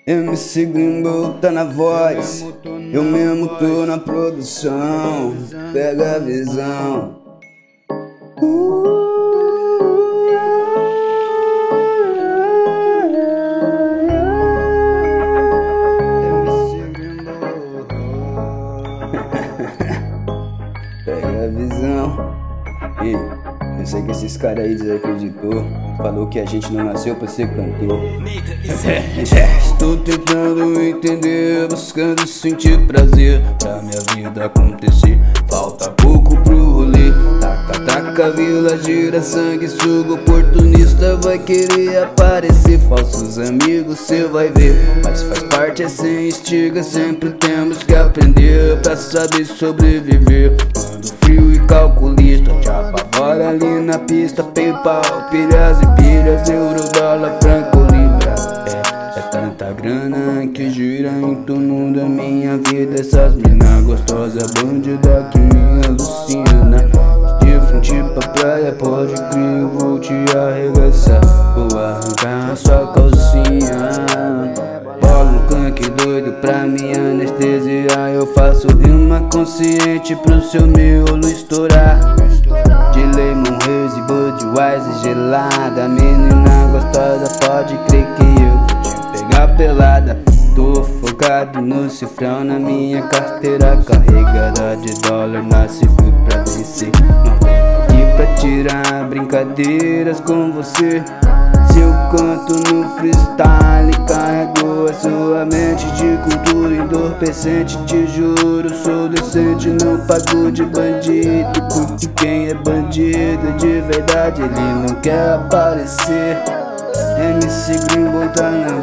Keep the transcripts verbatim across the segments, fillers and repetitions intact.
M C Grimble tá na voz, eu mesmo tô na produção. Pega a visão. Pega a visão. E eu sei que esses caras aí desacreditou, falou que a gente não nasceu pra ser cantor. Estou tentando entender, buscando sentir prazer pra minha vida acontecer. Falta pouco pro rolê. Taca, taca, vila, gira, sangue, suga. Oportunista vai querer aparecer. Falsos amigos cê vai ver, mas faz parte, é sem estiga. Sempre temos que aprender pra saber sobreviver. Quando frio e calculista te apavora ali na pista. Paypal, pilhas e pilhas, euro, dólar, franco, libra. É, é tanta grana que gira em torno da minha vida. Essas mina gostosa, bandida que me alucina. De frente pra praia, pode crer, eu vou te arregaçar. Vou arrancar a sua calcinha. Bola um canque doido pra me anestesiar. Eu faço rima consciente pro seu miolo estourar. De Lemon Haze, Budweiser gelada. Menina gostosa, pode crer que eu vou te pegar pelada. Tô focado no cifrão, na minha carteira carregada de dólar. Nasci fui pra vencer, não vem aqui pra tirar brincadeiras com você. Se eu canto no freestyle, carrego a sua mente de cultura entorpecente. Te juro, sou decente, não pago de bandido. Porque quem é bandido de verdade, ele não quer aparecer. M C Grimble tá na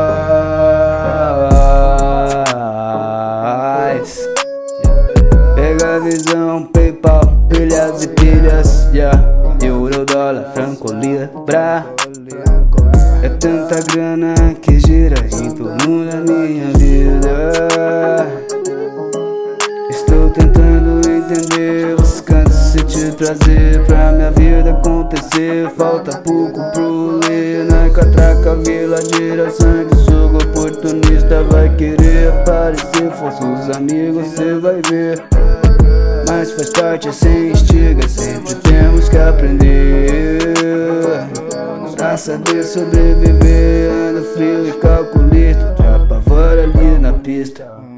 voz. Pega a visão, Paypal, pilhas e pilhas, yeah. Euro, dólar, franco, libra. É tanta grana que gira em torno da minha vida. Estou tentando entender, buscando sentir prazer pra minha vida acontecer. Falta pouco pro rolê, na catraca, vila, gira, sangue, suga. Oportunista vai querer aparecer. Falsos amigos cê vai ver, mas faz parte, é sem estiga. Sempre temos que aprender pra saber sobreviver. Anda frio e calculista, te apavora ali na pista.